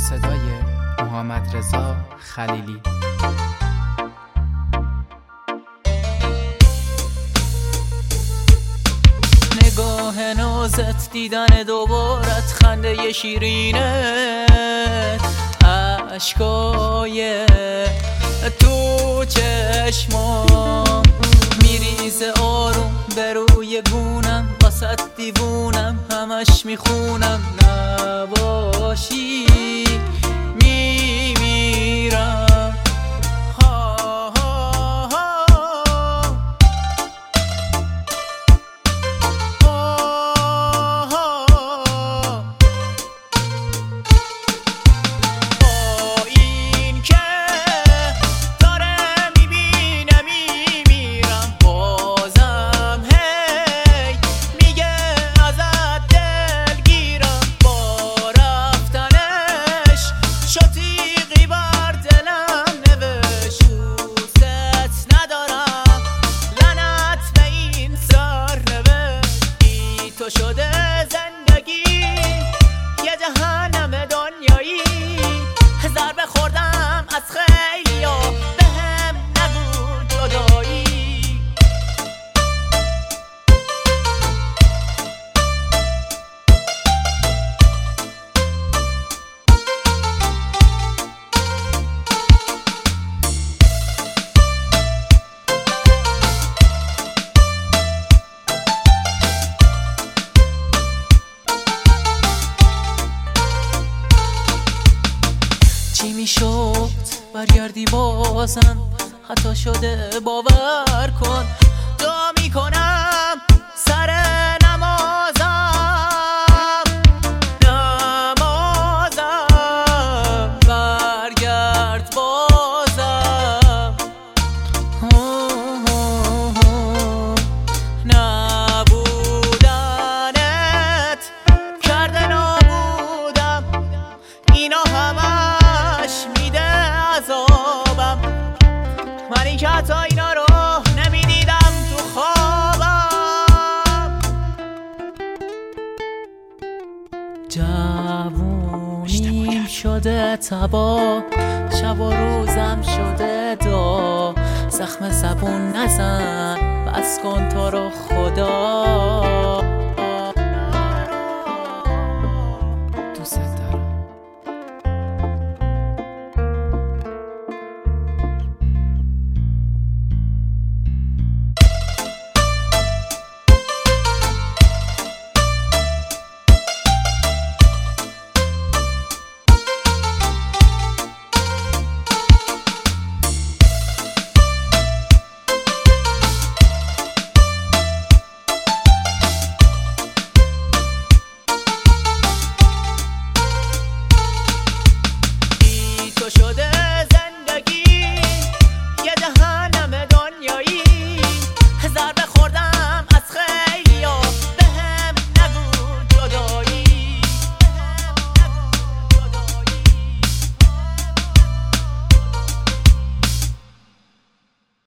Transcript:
صدای محمد رضا خلیلی. نگاه نازت، دیدن دوبارت، خنده شیرینت، عشقای تو چشمام میریزه آروم به روی گونم، واسه دیوونم همش میخونم، نباشی میمیرم. تو شده زندگی یه جهنم دنیایی، ضربه خوردم از خیلیا، بهم نگو جدایی. چی میشد برگردی بازم، خطا شده باور کن، دعا میکنم سر نمازم برگرد بازم. نبودنت کرده نابودم، اینا همش میده عذابم، منی که حتی اینا رو نمیدیدم تو خوابم. جوونیم شده تبا، شب و روزم شده دا، زخم زبون نزن بس کن تو رو خدا.